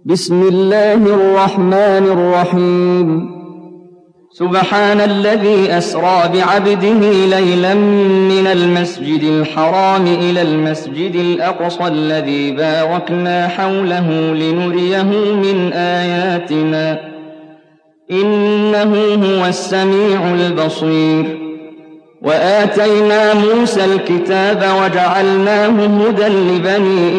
بسم الله الرحمن الرحيم سبحان الذي أسرى بعبده ليلا من المسجد الحرام إلى المسجد الأقصى الذي باركنا حوله لنريه من آياتنا إنه هو السميع البصير وآتينا موسى الكتاب وجعلناه هدى لبني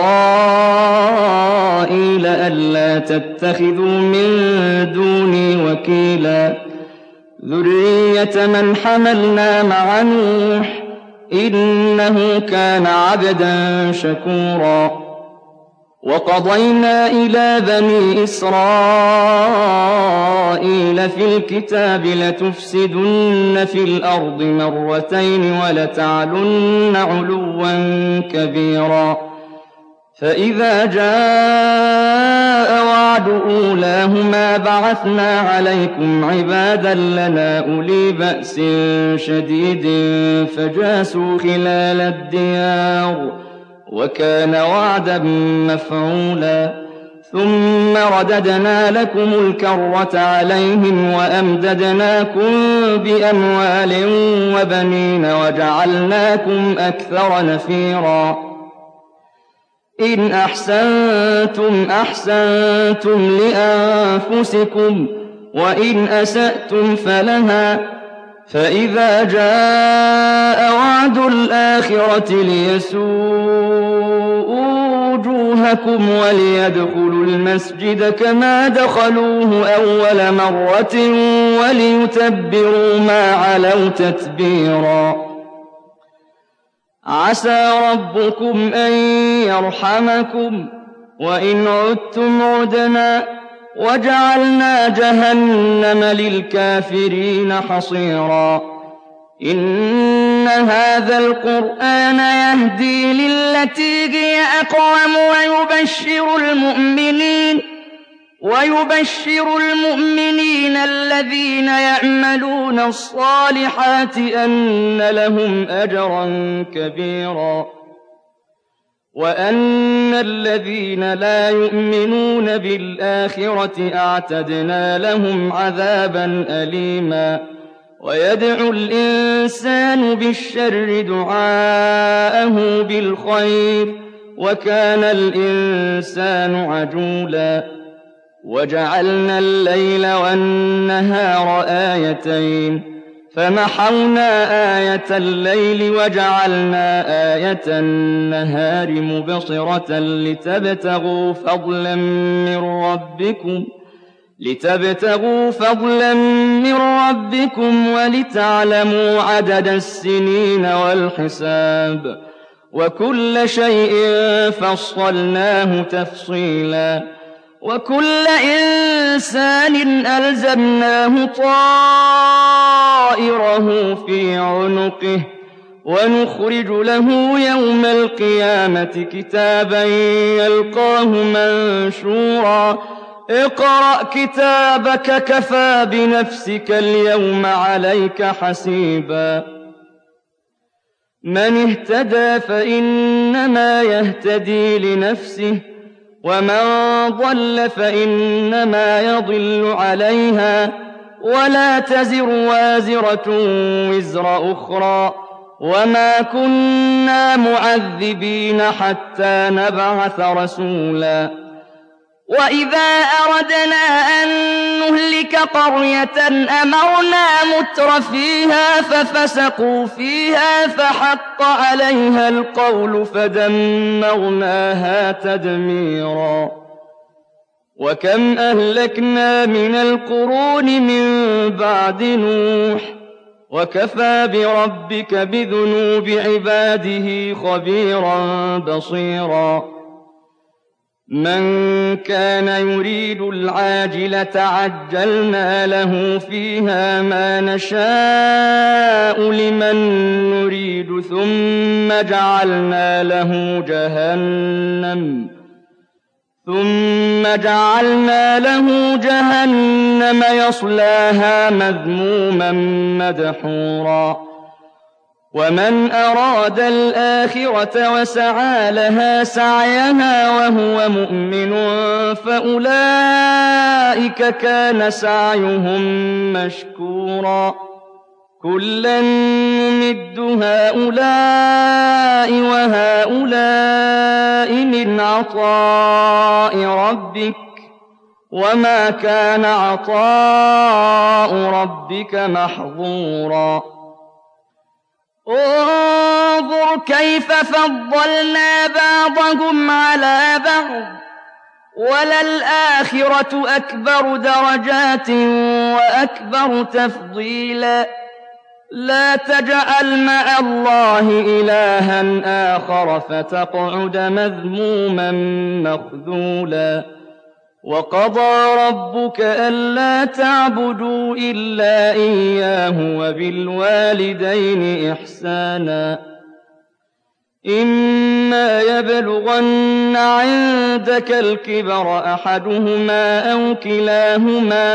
إسرائيل ألا تتخذوا من دوني وكيلا ذرية من حملنا مع نوح إنه كان عبدا شكورا وقضينا إلى بني إسرائيل في الكتاب لتفسدن في الأرض مرتين ولتعلن علوا كبيرا فإذا جاء وعد أولاهما بعثنا عليكم عبادا لنا أولي بأس شديد فجاسوا خلال الديار وكان وعدا مفعولا ثم رددنا لكم الكرة عليهم وأمددناكم بأموال وبنين وجعلناكم أكثر نفيرا إن أحسنتم أحسنتم لأنفسكم وإن أسأتم فلها فإذا جاء وعد الآخرة ليسوءوا وجوهكم وليدخلوا المسجد كما دخلوه أول مرة وليتبروا ما علوا تتبيرا عسى ربكم أن يرحمكم وإن عدتم عدنا وجعلنا جهنم للكافرين حصيرا إن هذا القرآن يهدي للتي هي أقوم ويبشر المؤمنين الذين يعملون الصالحات أن لهم أجرا كبيرا وأن الذين لا يؤمنون بالآخرة أعتدنا لهم عذابا أليما ويدعو الإنسان بالشر دعاءه بالخير وكان الإنسان عجولا وجعلنا الليل والنهار آيتين فمحونا آية الليل وجعلنا آية النهار مبصرة لتبتغوا فضلا من ربكم ولتعلموا عدد السنين والحساب وكل شيء فصلناه تفصيلا وكل إنسان ألزمناه طائره في عنقه ونخرج له يوم القيامة كتابا يلقاه منشورا اقرأ كتابك كفى بنفسك اليوم عليك حسيبا من اهتدى فإنما يهتدي لنفسه ومن ضل فإنما يضل عليها ولا تزر وازرة وزر أخرى وما كنا معذبين حتى نبعث رسولا وإذا أردنا أن نهلك قرية أمرنا مترفيها ففسقوا فيها فحق عليها القول فدمرناها تدميرا وكم أهلكنا من القرون من بعد نوح وكفى بربك بذنوب عباده خبيرا بصيرا من كان يريد العاجلة عجلنا له فيها ما نشاء لمن نريد ثم جعلنا له جهنم يصلاها مذموما مدحورا ومن أراد الآخرة وسعى لها سعيها وهو مؤمن فأولئك كان سعيهم مشكورا كلا نمد هؤلاء وهؤلاء من عطاء ربك وما كان عطاء ربك محظورا انظر كيف فضلنا بعضهم على بعض وللآخرة أكبر درجات وأكبر تفضيلا لا تجعل مع الله إلها آخر فتقعد مذموما مخذولا وقضى ربك ألا تعبدوا إلا إياه وبالوالدين إحسانا إما يبلغن عندك الكبر أحدهما أو كلاهما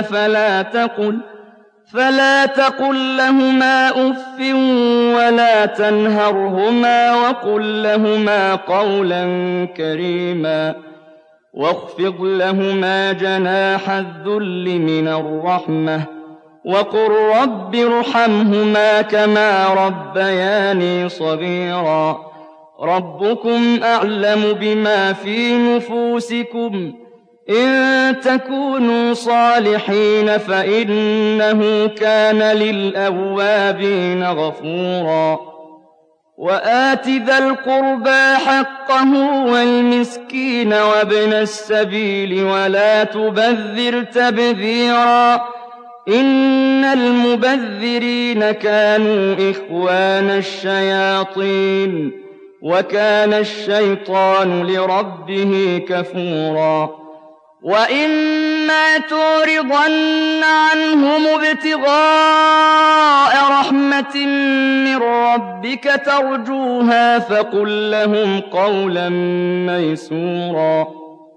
فلا تقل لهما أف ولا تنهرهما وقل لهما قولا كريما واخفض لهما جناح الذل من الرحمة وقل رب ارحمهما كما ربياني صغيرا ربكم أعلم بما في نفوسكم إن تكونوا صالحين فإنه كان للأوابين غفورا وآت ذا القربى حقه والمسكين وابن السبيل ولا تبذر تبذيرا إن المبذرين كانوا إخوان الشياطين وكان الشيطان لربه كفورا وإما تعرضن عنهم ابتغاء رحمة من ربك ترجوها فقل لهم قولا ميسورا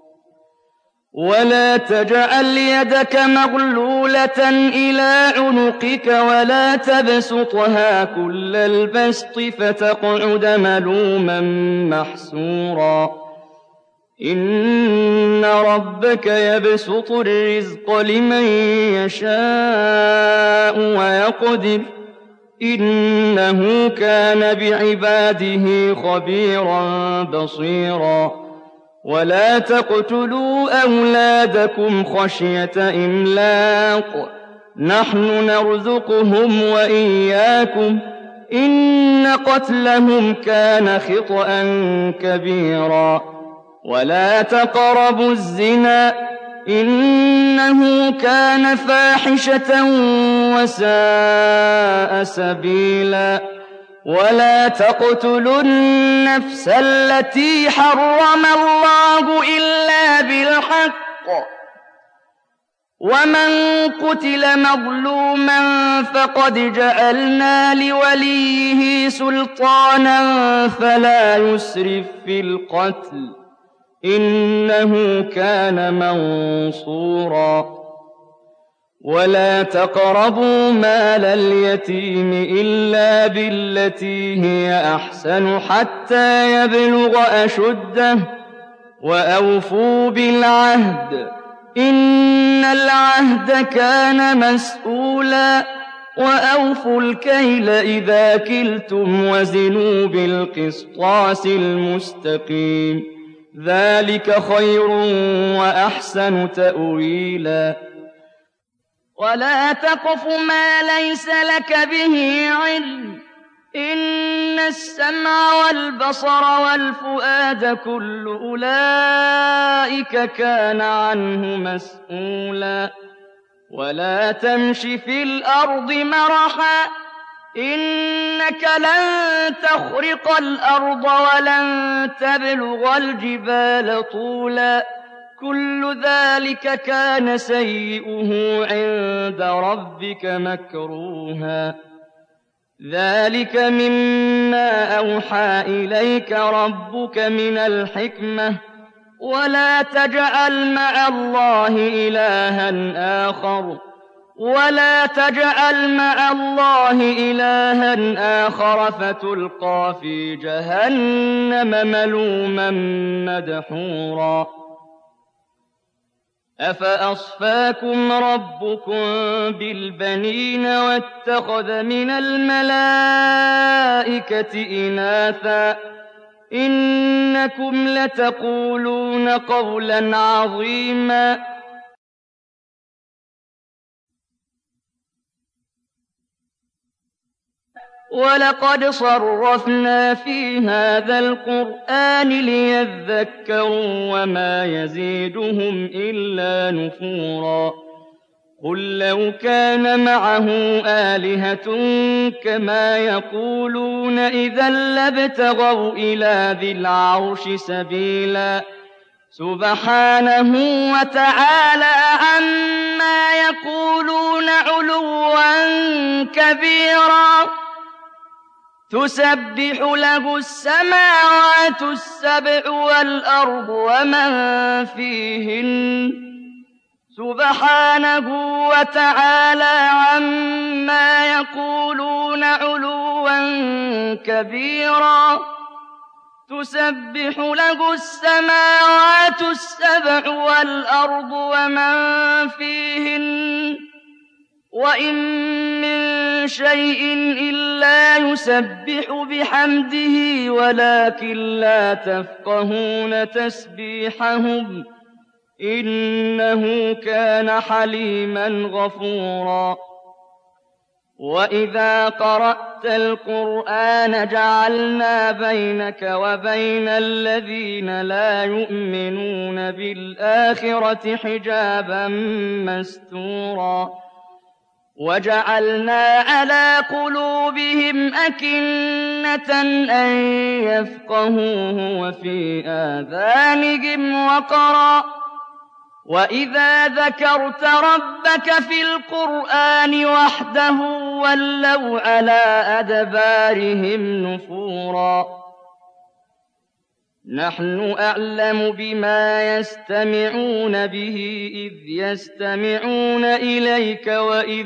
ولا تجعل يدك مغلولة إلى عنقك ولا تبسطها كل البسط فتقعد ملوما محسورا إن ربك يبسط الرزق لمن يشاء ويقدر إنه كان بعباده خبيرا بصيرا ولا تقتلوا أولادكم خشية إملاق نحن نرزقهم وإياكم إن قتلهم كان خطأ كبيرا ولا تقربوا الزنا إنه كان فاحشة وساء سبيلا ولا تقتلوا النفس التي حرم الله إلا بالحق ومن قتل مظلوما فقد جعلنا لوليه سلطانا فلا يسرف في القتل إنه كان منصورا ولا تقربوا مال اليتيم إلا بالتي هي أحسن حتى يبلغ أشده وأوفوا بالعهد إن العهد كان مسؤولا وأوفوا الكيل إذا كلتم وزنوا بالقسطاس المستقيم ذلك خير وأحسن تأويلا ولا تقف ما ليس لك به علم إن السمع والبصر والفؤاد كل أولئك كان عنه مسؤولا ولا تمش في الأرض مرحا إنك لن تخرق الأرض ولن تبلغ الجبال طولا كل ذلك كان سيئه عند ربك مكروها ذلك مما أوحى إليك ربك من الحكمة ولا تجعل مع الله إلها آخر ولا تجعل مع الله إلها آخر فتلقى في جهنم ملوما مدحورا أفأصفاكم ربكم بالبنين واتخذ من الملائكة إناثا إنكم لتقولون قولا عظيما ولقد صرفنا في هذا القرآن ليذكروا وما يزيدهم إلا نفورا قل لو كان معه آلهة كما يقولون إذا لابتغوا إلى ذي العرش سبيلا سبحانه وتعالى عما يقولون علوا كبيرا تسبح له السماوات السبع والأرض ومن فيهن سبحانه وتعالى عما يقولون علوا كبيرا تسبح له السماوات السبع والأرض ومن فيهن وإن من شيء إلا يسبح بحمده ولكن لا تفقهون تسبيحهم إنه كان حليما غفورا وإذا قرأت القرآن جعلنا بينك وبين الذين لا يؤمنون بالآخرة حجابا مستورا وجعلنا على قلوبهم أكنة أن يفقهوه وفي آذانهم وقرا وإذا ذكرت ربك في القرآن وحده ولوا على أدبارهم نفورا نحن أعلم بما يستمعون به إذ يستمعون إليك وإذ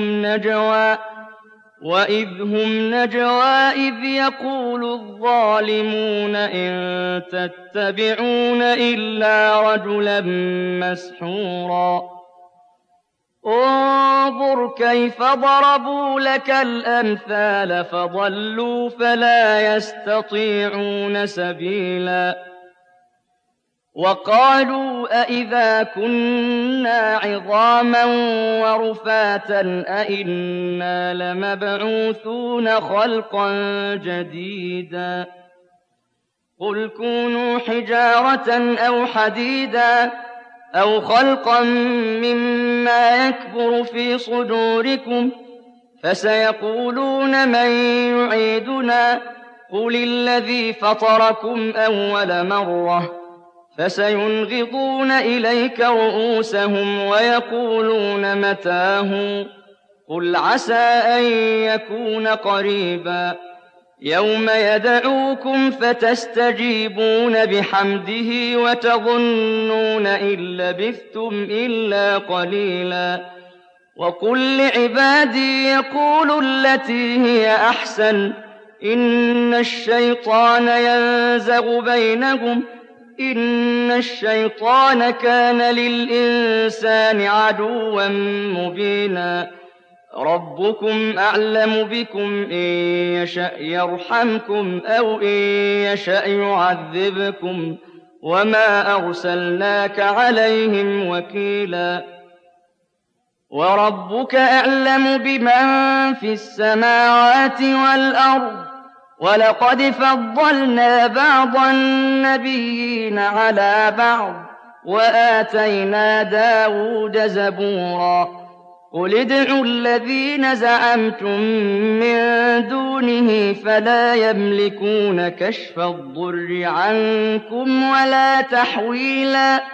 هم نجوى إذ يقول الظالمون إن تتبعون إلا رجلا مسحورا انظر كيف ضربوا لك الأمثال فضلوا فلا يستطيعون سبيلا وقالوا أئذا كنا عظاما ورفاتا أئنا لمبعوثون خلقا جديدا قل كونوا حجارة أو حديدا أو خلقا مما يكبر في صدوركم فسيقولون من يعيدنا قل الذي فطركم أول مرة فسينغضون إليك رؤوسهم ويقولون متاه قل عسى أن يكون قريبا يوم يدعوكم فتستجيبون بحمده وتظنون إن لبثتم إلا قليلا وقل لعبادي يقولوا التي هي أحسن إن الشيطان ينزغ بينهم إن الشيطان كان للإنسان عدوا مبينا ربكم أعلم بكم إن يشأ يرحمكم أو إن يشأ يعذبكم وما أرسلناك عليهم وكيلا وربك أعلم بمن في السماوات والأرض ولقد فضلنا بعض النبيين على بعض وآتينا داود زبورا قل ادعوا الذين زعمتم من دونه فلا يملكون كشف الضر عنكم ولا تحويلا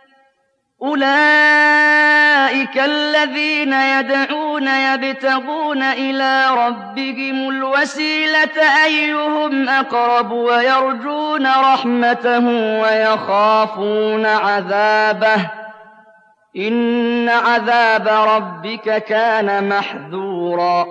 أولئك الذين يدعون يبتغون إلى ربهم الوسيلة أيهم أقرب ويرجون رحمته ويخافون عذابه إن عذاب ربك كان محذورا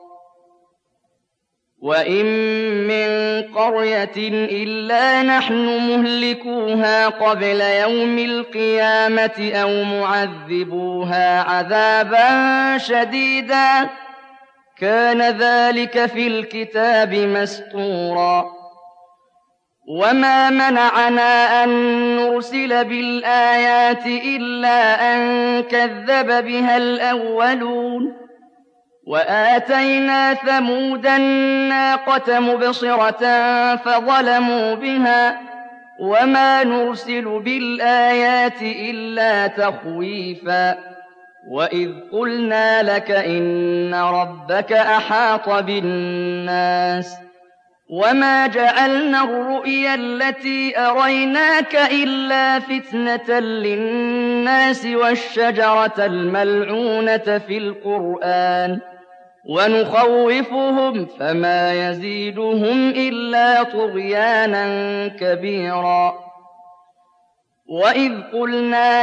وإن من قرية إلا نحن مهلكوها قبل يوم القيامة أو معذبوها عذابا شديدا كان ذلك في الكتاب مسطورا وما منعنا أن نرسل بالآيات إلا أن كذب بها الأولون وآتينا ثمود الناقة مبصرة فظلموا بها وما نرسل بالآيات إلا تخويفا وإذ قلنا لك إن ربك أحاط بالناس وما جعلنا الرؤيا التي أريناك إلا فتنة للناس والشجرة الملعونة في القرآن ونخوفهم فما يزيدهم إلا طغيانا كبيرا وإذ قلنا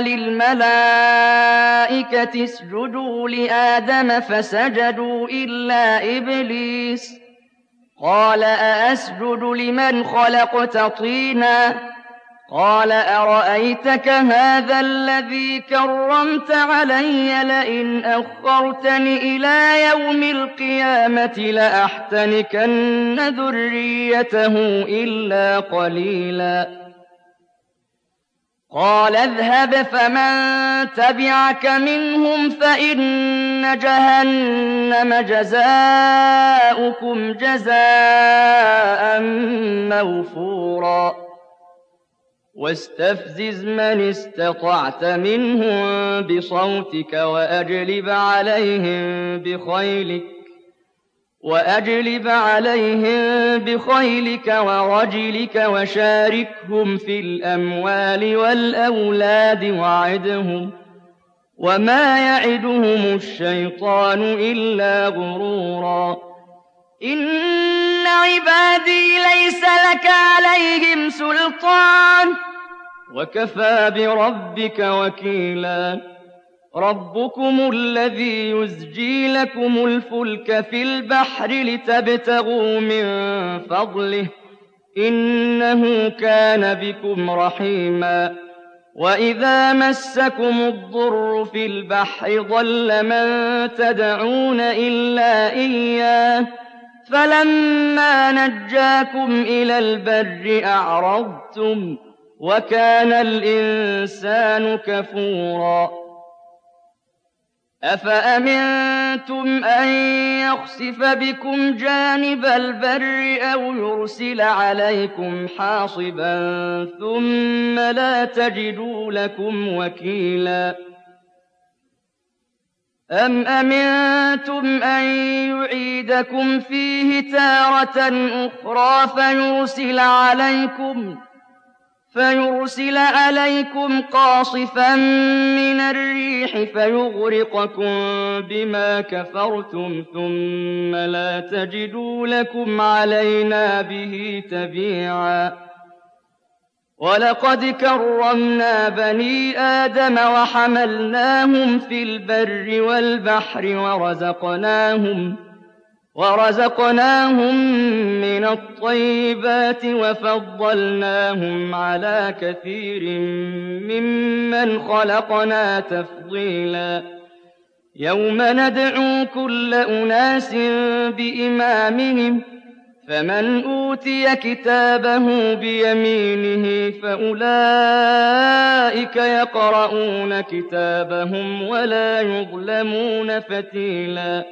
للملائكة اسجدوا لآدم فسجدوا إلا إبليس قال أأسجد لمن خلقت طينا قال أرأيتك هذا الذي كرمت علي لئن أخرتني إلى يوم القيامة لأحتنكن ذريته إلا قليلا قال اذهب فمن تبعك منهم فإن جهنم جزاؤكم جزاء موفورا واستفزز من استطعت منهم بصوتك وأجلب عليهم بخيلك ورجلك وشاركهم في الأموال والأولاد وعدهم وما يعدهم الشيطان إلا غرورا إن عبادي ليس لك عليهم سلطان وكفى بربك وكيلا ربكم الذي يزجي لكم الفلك في البحر لتبتغوا من فضله إنه كان بكم رحيما وإذا مسكم الضر في البحر ضل من تدعون إلا إياه فلما نجاكم إلى البر أعرضتم وكان الإنسان كفورا أفأمنتم أن يخسف بكم جانب البر أو يرسل عليكم حاصبا ثم لا تجدوا لكم وكيلا أم أمنتم أن يعيدكم فيه تارة أخرى فيرسل عليكم قاصفا من الريح فيغرقكم بما كفرتم ثم لا تجدوا لكم علينا به تبيعا ولقد كرمنا بني آدم وحملناهم في البر والبحر ورزقناهم من الطيبات وفضلناهم على كثير ممن خلقنا تفضيلا يوم ندعو كل أناس بإمامهم فمن أوتي كتابه بيمينه فأولئك يقرؤون كتابهم ولا يظلمون فتيلا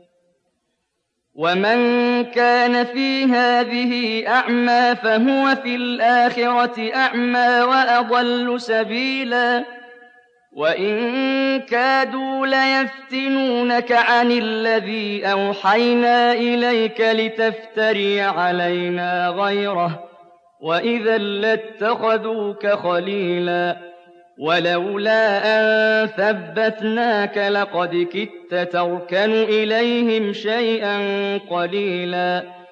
ومن كان في هذه أعمى فهو في الآخرة أعمى وأضل سبيلا وإن كادوا ليفتنونك عن الذي أوحينا إليك لتفتري علينا غيره وإذا لاتخذوك خليلا ولولا أن ثبتناك لقد كدت تركن إليهم شيئا قليلا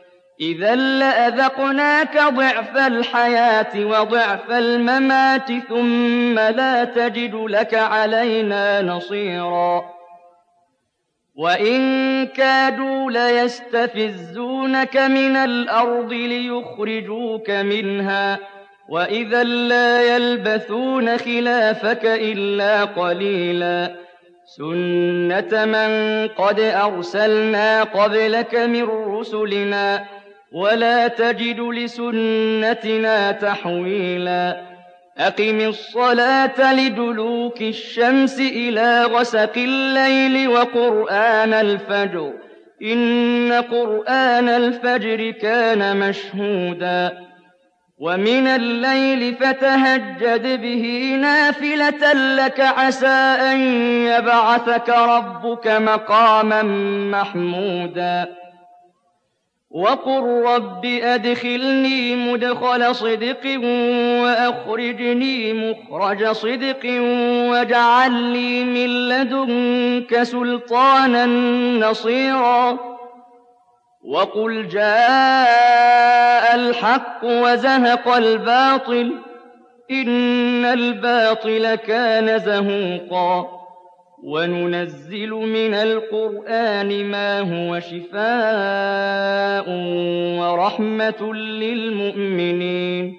إذا لأذقناك ضعف الحياة وضعف الممات ثم لا تجد لك علينا نصيرا وإن كادوا ليستفزونك من الأرض ليخرجوك منها وإذا لا يلبثون خلافك إلا قليلا سنة من قد أرسلنا قبلك من رسلنا ولا تجد لسنتنا تحويلا أقم الصلاة لدلوك الشمس إلى غسق الليل وقرآن الفجر إن قرآن الفجر كان مشهودا ومن الليل فتهجد به نافلة لك عسى أن يبعثك ربك مقاما محمودا وقل رب أدخلني مدخل صدق وأخرجني مخرج صدق واجعل لي من لدنك سلطانا نصيرا وقل جاء الحق وزهق الباطل إن الباطل كان زهوقا وننزل من القرآن ما هو شفاء ورحمة للمؤمنين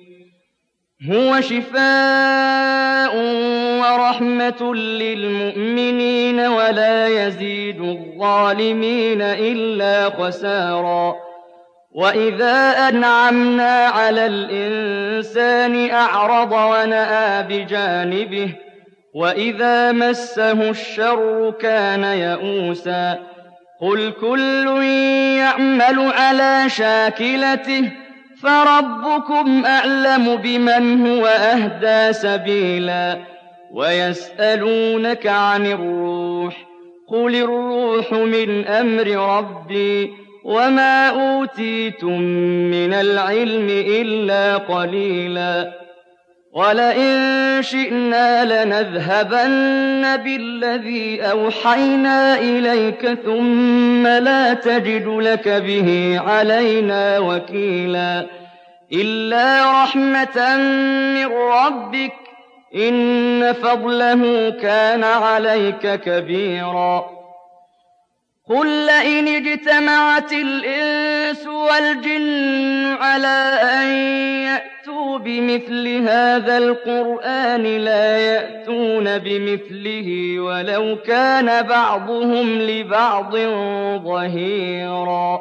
ولا يزيد الظالمين إلا خسارا وإذا أنعمنا على الإنسان أعرض ونأى بجانبه وإذا مسه الشر كان يئوسا قل كل يعمل على شاكلته فربكم أعلم بمن هو أهدى سبيلا ويسألونك عن الروح قل الروح من أمر ربي وما أوتيتم من العلم إلا قليلا ولئن شئنا لنذهبن بالذي أوحينا إليك ثم لا تجد لك به علينا وكيلا إلا رحمة من ربك إن فضله كان عليك كبيرا قل لئن اجتمعت الإنس والجن على أن يأتوا بمثل هذا القرآن لا يأتون بمثله ولو كان بعضهم لبعض ظهيرا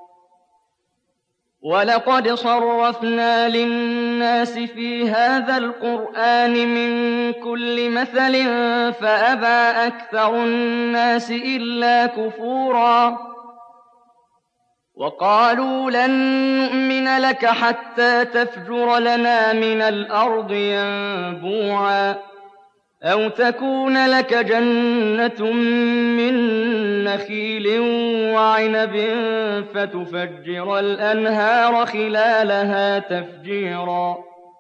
ولقد صرفنا للناس في هذا القرآن من كل مثل فأبى أكثر الناس إلا كفورا وقالوا لن نؤمن لك حتى تفجر لنا من الأرض ينبوعا أو تكون لك جنة من نخيل وعنب فتفجر الأنهار خلالها تفجيرا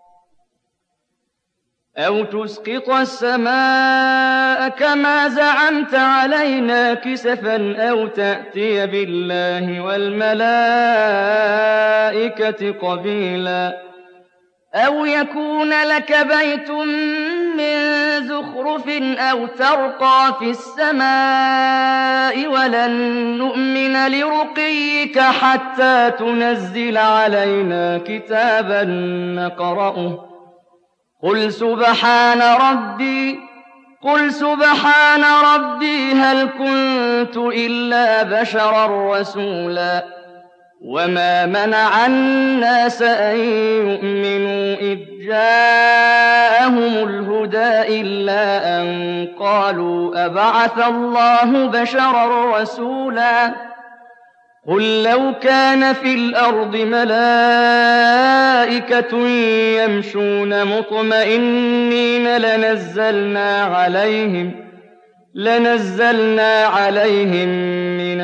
أو تسقط السماء كما زعمت علينا كسفا أو تأتي بالله والملائكة قبيلا أو يكون لك بيت من زخرف أو ترقى في السماء ولن نؤمن لرقيك حتى تنزل علينا كتابا نقرأه قل سبحان ربي هل كنت إلا بشرا رسولا وما منع الناس أن يؤمنوا إذ جاءهم الهدى إلا أن قالوا أبعث الله بشرا رسولا قل لو كان في الأرض ملائكة يمشون مطمئنين لنزلنا عليهم من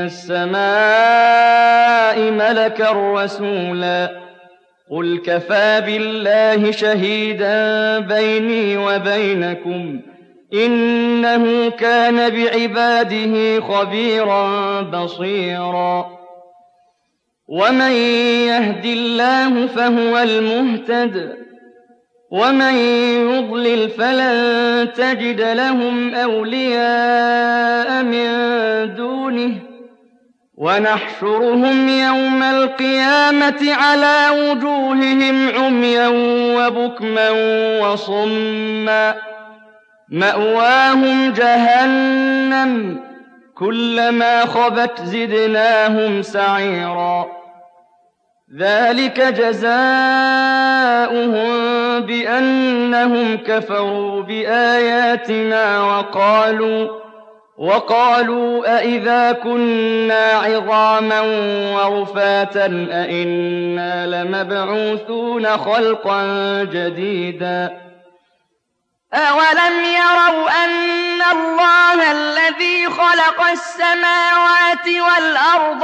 السماء ملكا رسولا قل كفى بالله شهيدا بيني وبينكم إنه كان بعباده خبيرا بصيرا ومن يهد الله فهو المهتد ومن يضلل فلن تجد لهم أولياء من دونه ونحشرهم يوم القيامة على وجوههم عميا وبكما وصما مأواهم جهنم كلما خبت زدناهم سعيرا ذلك جزاؤهم بأنهم كفروا بآياتنا وقالوا أئذا كنا عظاما ورفاتا أئنا لمبعوثون خلقا جديدا أولم يروا أن الله الذي خلق السماوات والأرض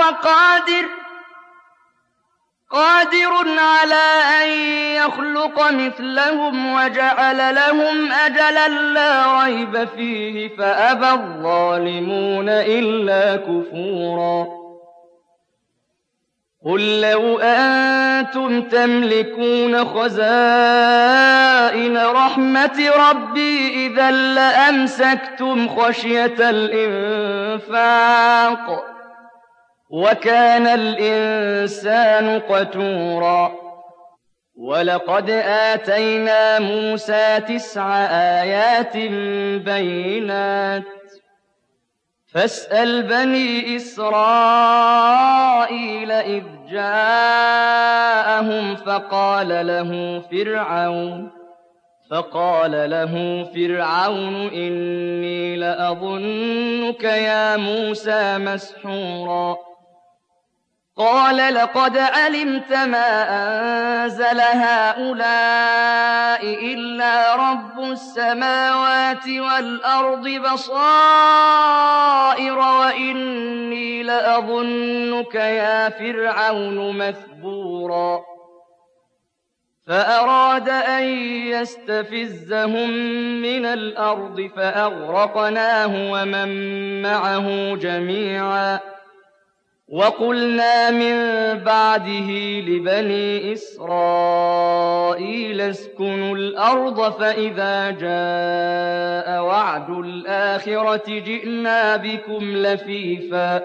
قادر على أن يخلق مثلهم وجعل لهم أجلا لا ريب فيه فأبى الظالمون إلا كفورا قل لو أنتم تملكون خزائن رحمة ربي إذا لأمسكتم خشية الإنفاق وكان الإنسان قتورا ولقد آتينا موسى 9 آيات بينات فاسأل بني إسرائيل إذ جاءهم فقال له فرعون إني لأظنك يا موسى مسحورا قال لقد علمت ما أنزل هؤلاء إلا رب السماوات والأرض بصائر وإني لأظنك يا فرعون مثبورا فأراد أن يستفزهم من الأرض فأغرقناه ومن معه جميعا وقلنا من بعده لبني إسرائيل اسكنوا الأرض فإذا جاء وعد الآخرة جئنا بكم لفيفا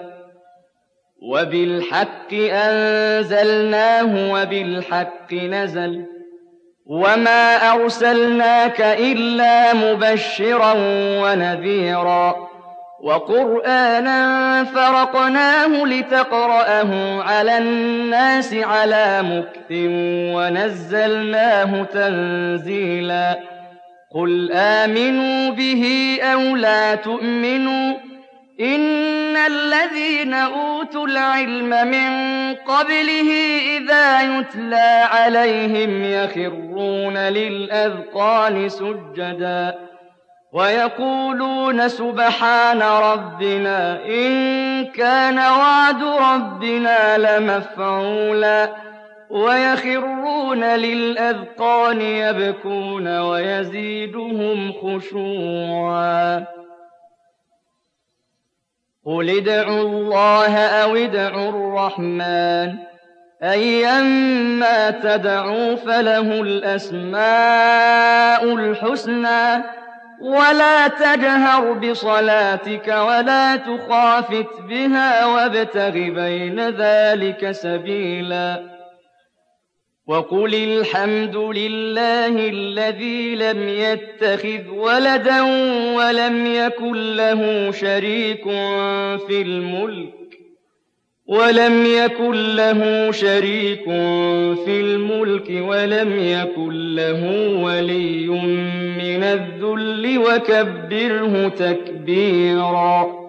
وبالحق أنزلناه وبالحق نزل وما أرسلناك إلا مبشرا ونذيرا وقرآنا فرقناه لتقرأه على الناس على مكث ونزلناه تنزيلا قل آمنوا به أو لا تؤمنوا إن الذين أوتوا العلم من قبله إذا يتلى عليهم يخرون للأذقان سجدا ويقولون سبحان ربنا إن كان وعد ربنا لمفعولا ويخرون للأذقان يبكون ويزيدهم خشوعا قل ادعوا الله أو ادعوا الرحمن أيما تدعوا فله الأسماء الحسنى ولا تجهر بصلاتك ولا تخافت بها وابتغ بين ذلك سبيلا وقل الحمد لله الذي لم يتخذ ولدا ولم يكن له شريك في الملك ولم يكن له ولي من الذل وكبره تكبيرا